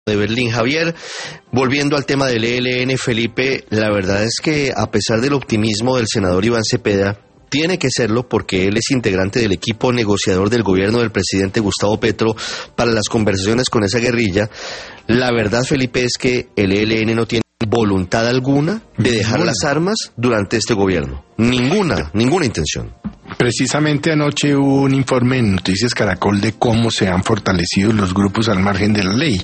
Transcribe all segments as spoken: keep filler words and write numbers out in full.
de Berlín. Javier, volviendo al tema del E L N, Felipe, la verdad es que a pesar del optimismo del senador Iván Cepeda, tiene que serlo porque él es integrante del equipo negociador del gobierno del presidente Gustavo Petro para las conversaciones con esa guerrilla. La verdad, Felipe, es que el E L N no tiene voluntad alguna de dejar ninguna. las armas durante este gobierno. Ninguna, ninguna intención. Precisamente anoche hubo un informe en Noticias Caracol de cómo se han fortalecido los grupos al margen de la ley.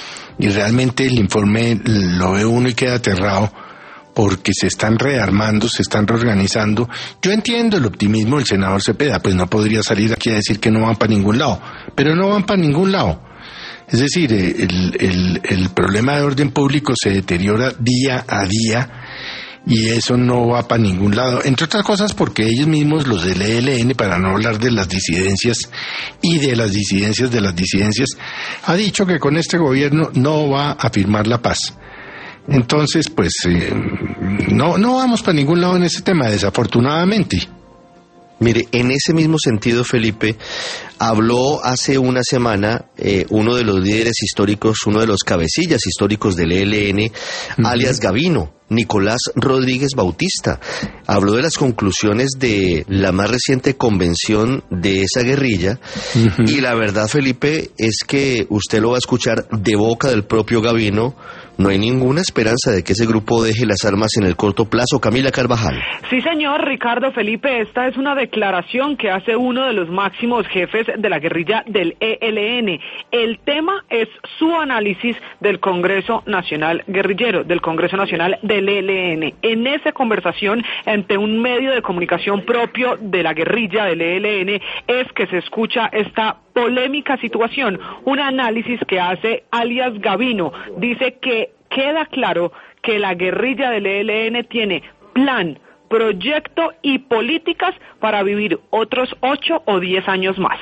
Y realmente el informe lo ve uno y queda aterrado porque se están rearmando, se están reorganizando. Yo entiendo el optimismo del senador Cepeda, pues no podría salir aquí a decir que no van para ningún lado, pero no van para ningún lado. Es decir, el, el, el problema de orden público se deteriora día a día y eso no va para ningún lado, entre otras cosas porque ellos mismos, los del E L N, para no hablar de las disidencias y de las disidencias de las disidencias, ha dicho que con este gobierno no va a firmar la paz. Entonces, pues, eh, no, no vamos para ningún lado en ese tema, desafortunadamente. Mire, en ese mismo sentido, Felipe, habló hace una semana eh, uno de los líderes históricos, uno de los cabecillas históricos del E L N, uh-huh. alias Gavino, Nicolás Rodríguez Bautista. Habló de las conclusiones de la más reciente convención de esa guerrilla, uh-huh. y la verdad, Felipe, es que usted lo va a escuchar de boca del propio Gavino. No hay ninguna esperanza de que ese grupo deje las armas en el corto plazo. Camila Carvajal. Sí, señor Ricardo Felipe, esta es una declaración que hace uno de los máximos jefes de la guerrilla del E L N. El tema es su análisis del Congreso Nacional Guerrillero, del Congreso Nacional del E L N. En esa conversación ante un medio de comunicación propio de la guerrilla del E L N es que se escucha esta polémica situación, un análisis que hace alias Gavino. Dice que queda claro que la guerrilla del E L N tiene plan, proyecto y políticas para vivir otros ocho o diez años más.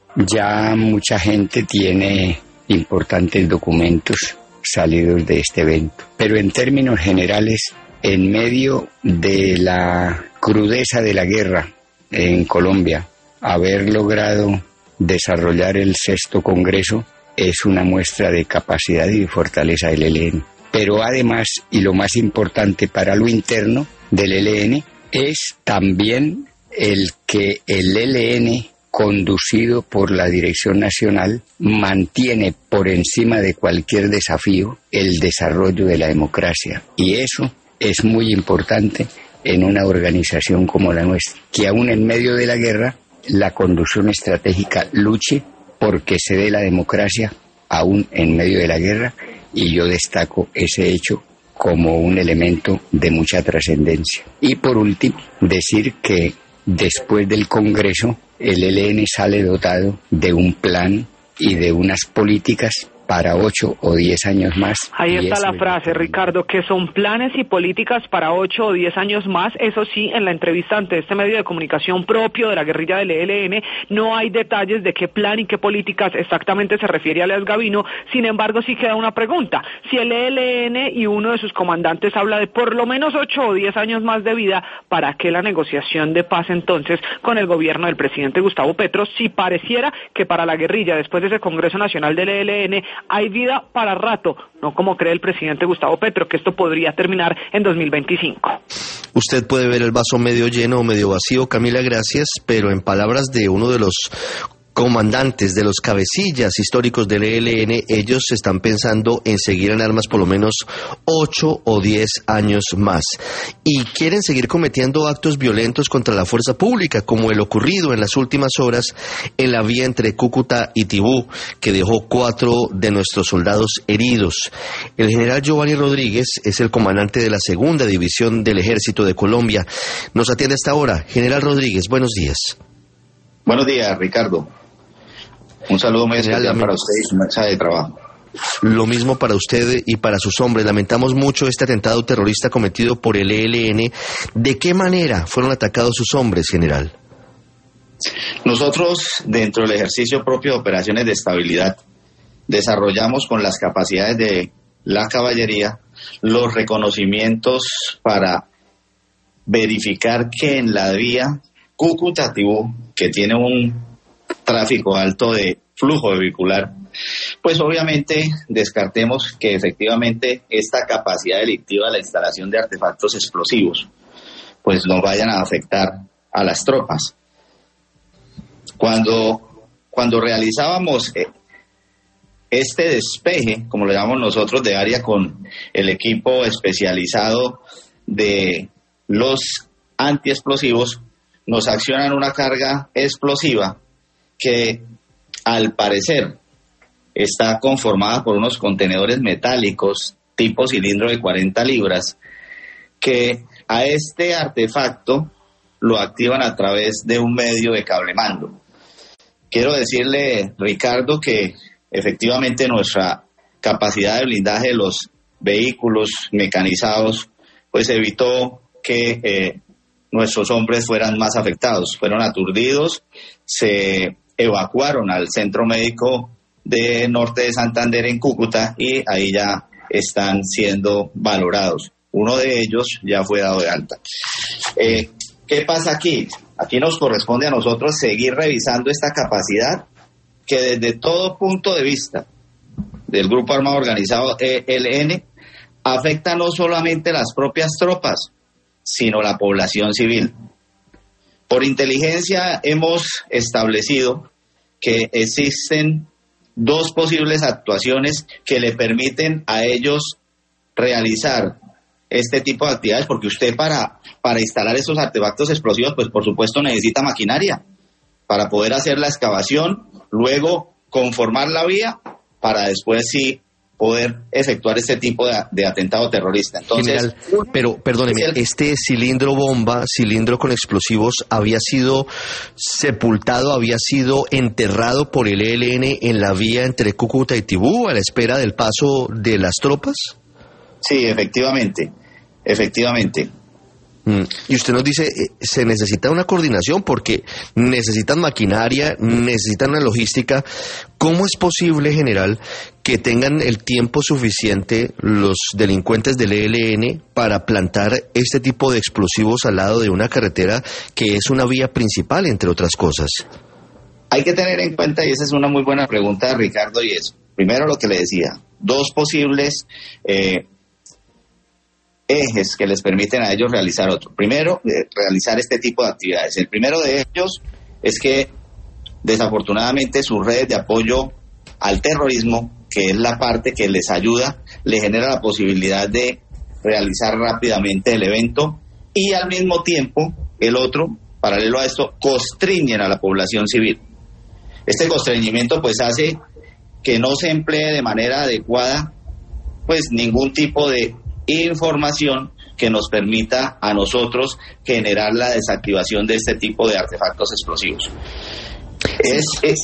Ya mucha gente tiene importantes documentos salidos de este evento, pero en términos generales, en medio de la crudeza de la guerra en Colombia, haber logrado desarrollar el sexto Congreso es una muestra de capacidad y de fortaleza del E L N. Pero además, y lo más importante para lo interno del E L N, es también el que el E L N, conducido por la Dirección Nacional, mantiene por encima de cualquier desafío el desarrollo de la democracia. Y eso es muy importante en una organización como la nuestra, que aún en medio de la guerra, la conducción estratégica luche porque se dé la democracia aún en medio de la guerra, y yo destaco ese hecho como un elemento de mucha trascendencia. Y por último, decir que después del Congreso, el E L N sale dotado de un plan y de unas políticas para ocho o diez años más. Ahí está la frase, Ricardo, que son planes y políticas para ocho o diez años más. Eso sí, en la entrevista ante este medio de comunicación propio de la guerrilla del E L N, no hay detalles de qué plan y qué políticas exactamente se refiere alias Gavino. Sin embargo, sí queda una pregunta. Si el E L N y uno de sus comandantes habla de por lo menos ocho o diez años más de vida, ¿para qué la negociación de paz entonces con el gobierno del presidente Gustavo Petro, si pareciera que para la guerrilla, después de ese Congreso Nacional del E L N, hay vida para rato, no como cree el presidente Gustavo Petro, que esto podría terminar en dos mil veinticinco. Usted puede ver el vaso medio lleno o medio vacío, Camila, gracias, pero en palabras de uno de los comandantes, de los cabecillas históricos del E L N, ellos están pensando en seguir en armas por lo menos ocho o diez años más. Y quieren seguir cometiendo actos violentos contra la fuerza pública, como el ocurrido en las últimas horas en la vía entre Cúcuta y Tibú, que dejó cuatro de nuestros soldados heridos. El general Giovanni Rodríguez es el comandante de la segunda división del Ejército de Colombia. Nos atiende hasta ahora. General Rodríguez, buenos días. Buenos días, Ricardo. Un saludo muy especial para usted y su mesa de trabajo. Lo mismo para usted y para sus hombres. Lamentamos mucho este atentado terrorista cometido por el E L N. ¿De qué manera fueron atacados sus hombres, general? Nosotros, dentro del ejercicio propio de operaciones de estabilidad, desarrollamos con las capacidades de la caballería los reconocimientos para verificar que en la vía Cúcuta-Tibú, que tiene un tráfico alto de flujo vehicular, pues obviamente descartemos que efectivamente esta capacidad delictiva de la instalación de artefactos explosivos pues nos vayan a afectar a las tropas. Cuando, cuando realizábamos este despeje, como lo llamamos nosotros, de área con el equipo especializado de los antiexplosivos, nos accionan una carga explosiva que al parecer está conformada por unos contenedores metálicos tipo cilindro de cuarenta libras que a este artefacto lo activan a través de un medio de cable mando. Quiero decirle, Ricardo, que efectivamente nuestra capacidad de blindaje de los vehículos mecanizados pues evitó que eh, nuestros hombres fueran más afectados, fueron aturdidos, se evacuaron al centro médico de Norte de Santander en Cúcuta y ahí ya están siendo valorados. Uno de ellos ya fue dado de alta. Eh, ¿Qué pasa aquí? Aquí nos corresponde a nosotros seguir revisando esta capacidad que desde todo punto de vista del Grupo Armado Organizado E L N afecta no solamente las propias tropas, sino la población civil. Por inteligencia hemos establecido que existen dos posibles actuaciones que le permiten a ellos realizar este tipo de actividades, porque usted para, para instalar estos artefactos explosivos, pues por supuesto necesita maquinaria para poder hacer la excavación, luego conformar la vía para después sí poder efectuar este tipo de, de atentado terrorista. Entonces, General, pero perdóneme, el... este cilindro bomba, cilindro con explosivos, había sido sepultado, había sido enterrado por el E L N en la vía entre Cúcuta y Tibú a la espera del paso de las tropas. Sí, efectivamente, efectivamente. Mm. Y usted nos dice, eh, se necesita una coordinación porque necesitan maquinaria, necesitan una logística. ¿Cómo es posible, general, que tengan el tiempo suficiente los delincuentes del E L N para plantar este tipo de explosivos al lado de una carretera que es una vía principal, entre otras cosas? Hay que tener en cuenta, y esa es una muy buena pregunta, Ricardo, y es, primero lo que le decía, dos posibles eh, ejes que les permiten a ellos realizar otro. Primero, eh, realizar este tipo de actividades. El primero de ellos es que, desafortunadamente, sus redes de apoyo al terrorismo, que es la parte que les ayuda, le genera la posibilidad de realizar rápidamente el evento y al mismo tiempo, el otro, paralelo a esto, constriñen a la población civil. Este constreñimiento pues hace que no se emplee de manera adecuada pues ningún tipo de información que nos permita a nosotros generar la desactivación de este tipo de artefactos explosivos. Es, es...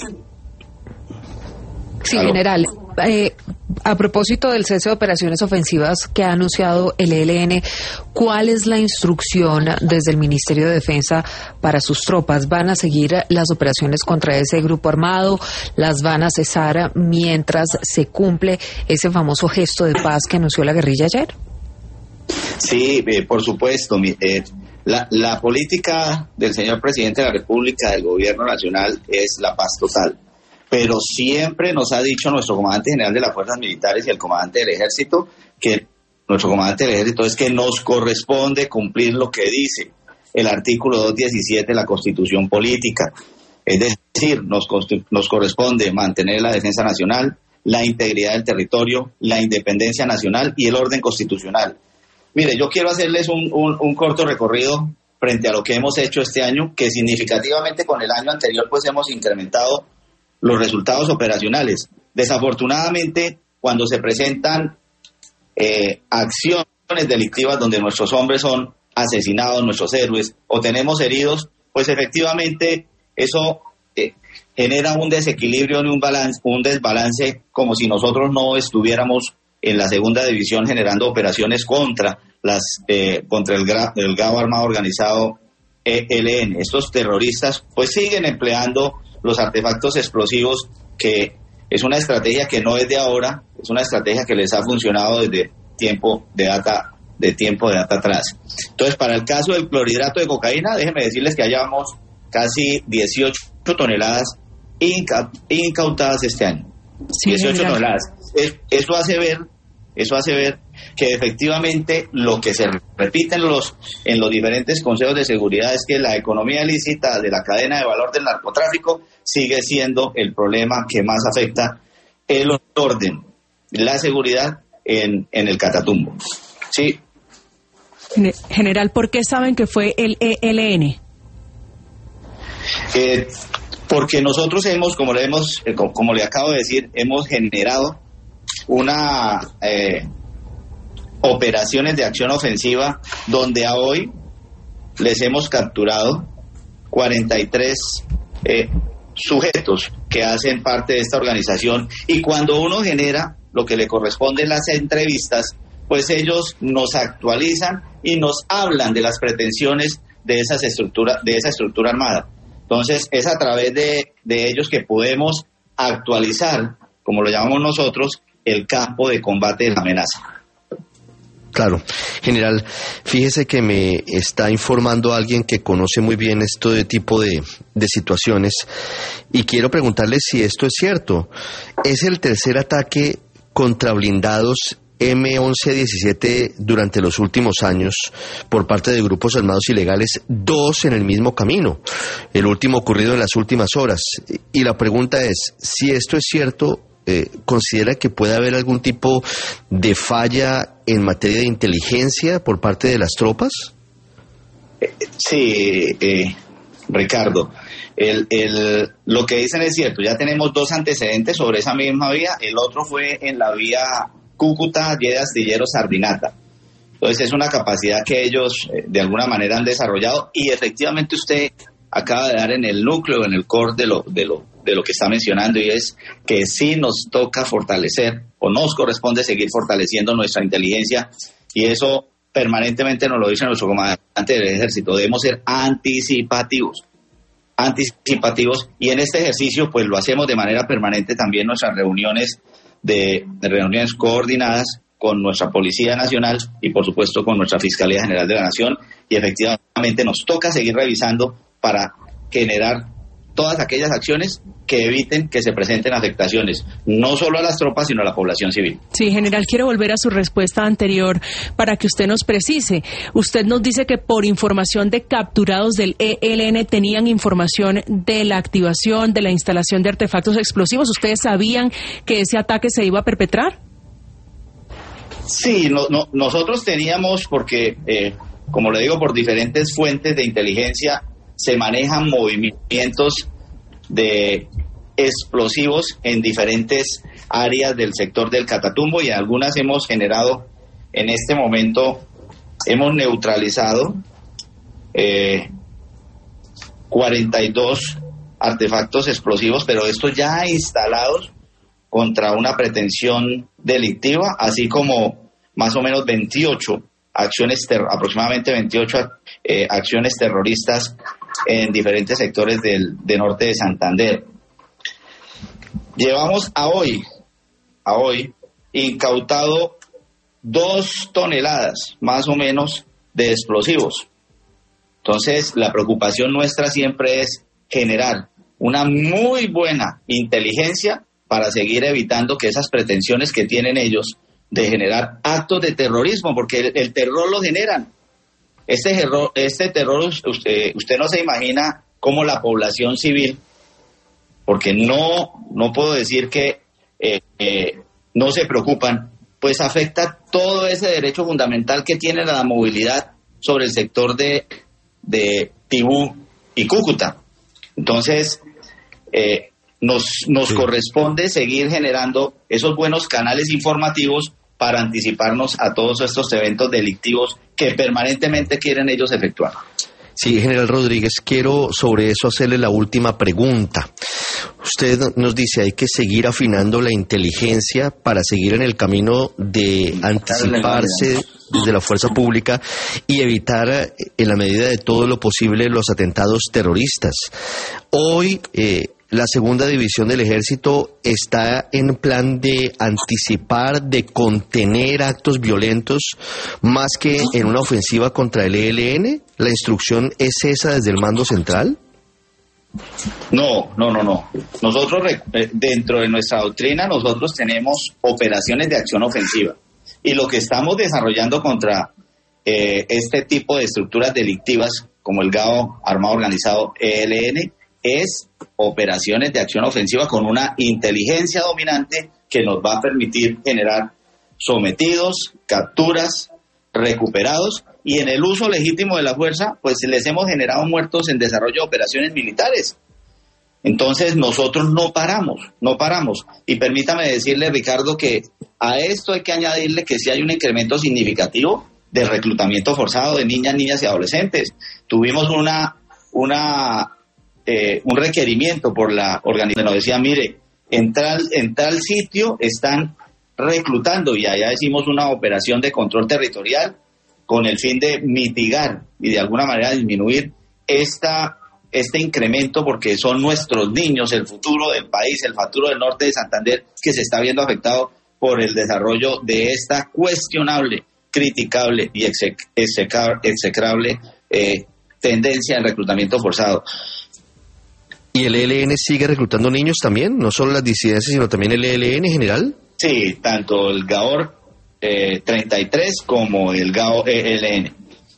Sí, ¿Aló? General. Eh, a propósito del cese de operaciones ofensivas que ha anunciado el E L N, ¿cuál es la instrucción desde el Ministerio de Defensa para sus tropas? ¿Van a seguir las operaciones contra ese grupo armado? ¿Las van a cesar mientras se cumple ese famoso gesto de paz que anunció la guerrilla ayer? Sí, eh, por supuesto. Eh, la, la política del señor presidente de la República, del gobierno nacional, es la paz total. Pero siempre nos ha dicho nuestro comandante general de las fuerzas militares y el comandante del ejército, que nuestro comandante del ejército es que nos corresponde cumplir lo que dice el artículo doscientos diecisiete de la Constitución Política. Es decir, nos, nos corresponde mantener la defensa nacional, la integridad del territorio, la independencia nacional y el orden constitucional. Mire, yo quiero hacerles un, un, un corto recorrido frente a lo que hemos hecho este año, que significativamente con el año anterior pues hemos incrementado los resultados operacionales. Desafortunadamente, cuando se presentan eh, acciones delictivas donde nuestros hombres son asesinados, nuestros héroes, o tenemos heridos, pues efectivamente eso eh, genera un desequilibrio y un, balance, un desbalance, como si nosotros no estuviéramos en la segunda división generando operaciones contra las eh, contra el, gra, el Grado Armado Organizado E L N. Estos terroristas pues siguen empleando los artefactos explosivos, que es una estrategia que no es de ahora, es una estrategia que les ha funcionado desde tiempo de data, de tiempo de data atrás. Entonces, para el caso del clorhidrato de cocaína, déjenme decirles que hallamos casi dieciocho toneladas inca, incautadas este año. Sí, dieciocho general. toneladas. Eso hace ver, eso hace ver que efectivamente lo que se repite en los, en los diferentes consejos de seguridad es que la economía ilícita de la cadena de valor del narcotráfico sigue siendo el problema que más afecta el orden, la seguridad en, en el Catatumbo. Sí. General, ¿por qué saben que fue el E L N? Eh, porque nosotros hemos, como le hemos, eh, como, como le acabo de decir, hemos generado una eh, operaciones de acción ofensiva donde a hoy les hemos capturado cuarenta y tres eh, sujetos que hacen parte de esta organización, y cuando uno genera lo que le corresponde en las entrevistas, pues ellos nos actualizan y nos hablan de las pretensiones de esas estructuras, de esa estructura armada. Entonces es a través de, de ellos que podemos actualizar, como lo llamamos nosotros, el campo de combate de la amenaza. Claro. General, fíjese que me está informando alguien que conoce muy bien este tipo de, de situaciones, y quiero preguntarle si esto es cierto. ¿Es el tercer ataque contra blindados eme once diecisiete durante los últimos años por parte de grupos armados ilegales, dos en el mismo camino, el último ocurrido en las últimas horas? Y la pregunta es, si esto es cierto, eh, ¿considera que puede haber algún tipo de falla en materia de inteligencia por parte de las tropas? Sí, eh, Ricardo, el, el, lo que dicen es cierto. Ya tenemos dos antecedentes sobre esa misma vía. El otro fue en la vía Cúcuta, Lleda, Astillero, Sardinata. Entonces es una capacidad que ellos eh, de alguna manera han desarrollado, y efectivamente usted acaba de dar en el núcleo, en el core de lo, de lo, de lo que está mencionando, y es que sí nos toca fortalecer, o nos corresponde seguir fortaleciendo nuestra inteligencia, y eso permanentemente nos lo dice nuestro comandante del ejército. Debemos ser anticipativos, anticipativos, y en este ejercicio pues lo hacemos de manera permanente también nuestras reuniones de, de reuniones coordinadas con nuestra Policía Nacional y por supuesto con nuestra Fiscalía General de la Nación, y efectivamente nos toca seguir revisando para generar todas aquellas acciones que eviten que se presenten afectaciones, no solo a las tropas, sino a la población civil. Sí, general, quiero volver a su respuesta anterior para que usted nos precise. Usted nos dice que por información de capturados del E L N tenían información de la activación, de la instalación de artefactos explosivos. ¿Ustedes sabían que ese ataque se iba a perpetrar? Sí, no, no, nosotros teníamos, porque, eh, como le digo, por diferentes fuentes de inteligencia se manejan movimientos de explosivos en diferentes áreas del sector del Catatumbo, y algunas hemos generado, en este momento, hemos neutralizado eh, cuarenta y dos artefactos explosivos, pero estos ya instalados contra una pretensión delictiva, así como más o menos veintiocho acciones, ter- aproximadamente veintiocho eh, acciones terroristas en diferentes sectores del, de norte de Santander. Llevamos a hoy, a hoy, incautado dos toneladas más o menos de explosivos. Entonces, la preocupación nuestra siempre es generar una muy buena inteligencia para seguir evitando que esas pretensiones que tienen ellos de generar actos de terrorismo, porque el, el terror lo generan. Este terror, este terror usted, usted no se imagina cómo la población civil, porque no, no puedo decir que eh, eh, no se preocupan, pues afecta todo ese derecho fundamental que tiene la movilidad sobre el sector de, de Tibú y Cúcuta. Entonces, eh, nos, nos sí. corresponde seguir generando esos buenos canales informativos para anticiparnos a todos estos eventos delictivos que permanentemente quieren ellos efectuar. Sí, General Rodríguez, quiero sobre eso hacerle la última pregunta. Usted nos dice hay que seguir afinando la inteligencia para seguir en el camino de anticiparse desde la fuerza pública y evitar en la medida de todo lo posible los atentados terroristas. Hoy eh, la segunda división del ejército está en plan de anticipar, de contener actos violentos más que en una ofensiva contra el E L N. ¿La instrucción es esa desde el mando central? No, no, no, no. Nosotros, dentro de nuestra doctrina, nosotros tenemos operaciones de acción ofensiva. Y lo que estamos desarrollando contra eh, este tipo de estructuras delictivas, como el G A O Armado Organizado E L N, es operaciones de acción ofensiva con una inteligencia dominante que nos va a permitir generar sometidos, capturas, recuperados, y en el uso legítimo de la fuerza, pues les hemos generado muertos en desarrollo de operaciones militares. Entonces nosotros no paramos, no paramos. Y permítame decirle, Ricardo, que a esto hay que añadirle que sí hay un incremento significativo del reclutamiento forzado de niñas, niñas y adolescentes. Tuvimos una, una, eh, un requerimiento por la organización, nos decía, mire, en tal, en tal sitio están reclutando, y allá hicimos una operación de control territorial con el fin de mitigar y de alguna manera disminuir esta, este incremento, porque son nuestros niños, el futuro del país, el futuro del norte de Santander, que se está viendo afectado por el desarrollo de esta cuestionable, criticable y execrable eh, tendencia al reclutamiento forzado. ¿Y el E L N sigue reclutando niños también? ¿No solo las disidencias, sino también el E L N en general? Sí, tanto el GAOR eh, treinta y tres como el G A O E L N.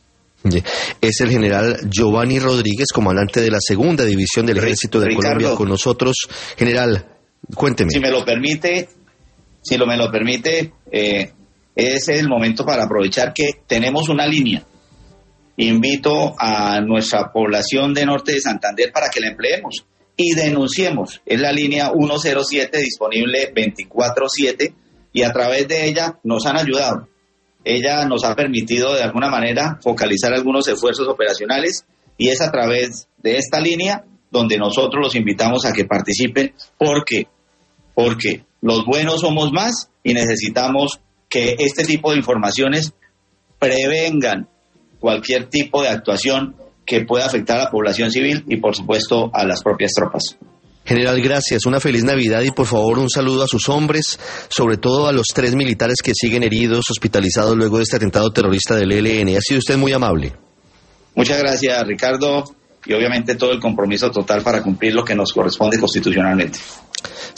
Es el general Giovanni Rodríguez, comandante de la segunda división del Ejército de Ricardo, Colombia, con nosotros. General, cuénteme. Si me lo permite, si lo me lo permite, eh, es el momento para aprovechar que tenemos una línea. Invito a nuestra población de norte de Santander para que la empleemos y denunciemos. Es la línea uno cero siete, disponible veinticuatro siete, y a través de ella nos han ayudado. Ella nos ha permitido de alguna manera focalizar algunos esfuerzos operacionales, y es a través de esta línea donde nosotros los invitamos a que participen, porque, porque los buenos somos más y necesitamos que este tipo de informaciones prevengan cualquier tipo de actuación que pueda afectar a la población civil y, por supuesto, a las propias tropas. General, gracias. Una feliz Navidad y, por favor, un saludo a sus hombres, sobre todo a los tres militares que siguen heridos, hospitalizados luego de este atentado terrorista del E L N. Ha sido usted muy amable. Muchas gracias, Ricardo, y obviamente todo el compromiso total para cumplir lo que nos corresponde constitucionalmente.